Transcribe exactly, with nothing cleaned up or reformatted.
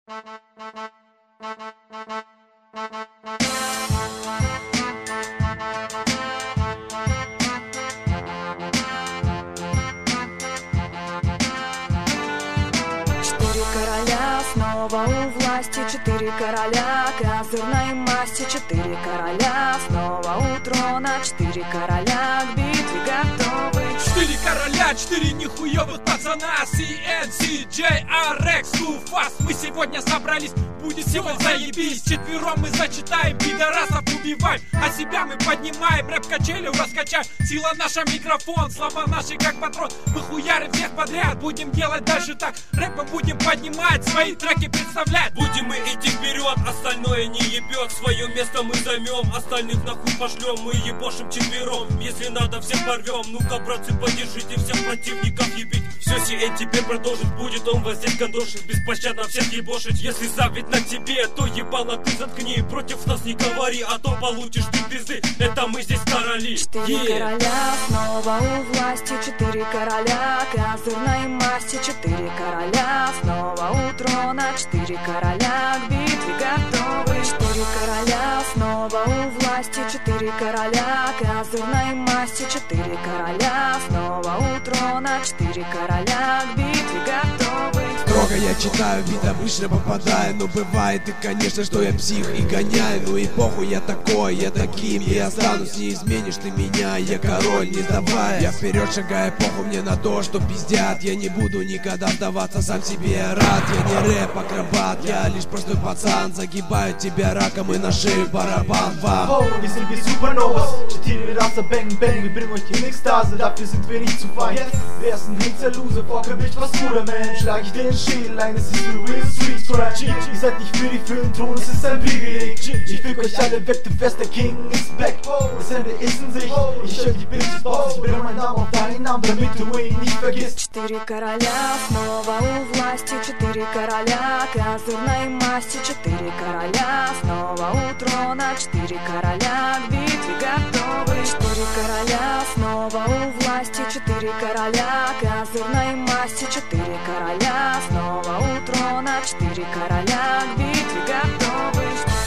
Четыре короля снова у власти, четыре короля козырной масти, четыре короля снова у трона, четыре короля к битве готовы. Четыре короля, четыре нихуевых пацана, си эн, си джей, ар экс, Too Fast. Мы сегодня собрались, будет сегодня заебись. Четвером мы зачитаем, пидорасов убиваем, а себя мы поднимаем, рэп-качелю раскачаем. Сила наша микрофон, слова наши как патрон. Мы хуярим всех подряд, будем делать дальше так. Рэп мы будем поднимать, свои треки представлять. Будем мы идти вперед, остальное не ебет. Свое место мы займем, остальных нахуй пошлем. Мы ебошим четвером, если надо всех порвем. Ну-ка, братцы, поддержите всех противников ебить. Все си эн теперь продолжит, будет он вас здесь гандошить, беспощадно всех ебошить. Если завидь на тебе, то ебало ты заткни. Против нас не говори, а то получишь ты пизды. Это мы здесь короли. Четыре yeah. короля снова у власти, четыре короля козырной масти, четыре короля снова у трона, четыре короля к битве готовы. Четыре короля снова у власти, четыре короля козырной масти, четыре короля снова у трона, четыре короля к битве готовы. Строго я читаю, бит обычно попадаю, но бывает и конечно, что я псих и гоняю. Ну и похуй, я такой, я таким и останусь, не изменишь ты меня, я король, не сдавай. Я вперед шагаю, похуй мне на то, что пиздят. Я не буду никогда сдаваться, сам себе рад. Я не рэп-акробат, я лишь простой пацан. Загибаю тебя раком и на шею барабан вам. Oh, wir sind wie Supernovas, Четыре Rasse, Bang Bang, wir bringen euch in Ekstase, dafür sind wir nicht zu fein. Wer ist ein Hinterlose, Bockgewicht, was guter Mensch, schlag ich den Schädel ein, es ist für real Street Scratch. Ihr seid nicht für die für den Thron, es ist ein Privileg. Ich fick euch alle weg, du fest, der King ist back. Das Ende ist in Sicht, ich höre die Bitches Boss, ich bring meinen Namen auf deinen Namen, damit du ihn nicht vergisst. Четыре короля снова у власти, четыре короля козырной масти, четыре короля снова у трона, четыре короля к битве готовы. Четыре короля снова у власти, четыре короля козырной масти, четыре короля снова у трона, четыре короля к битве готовы.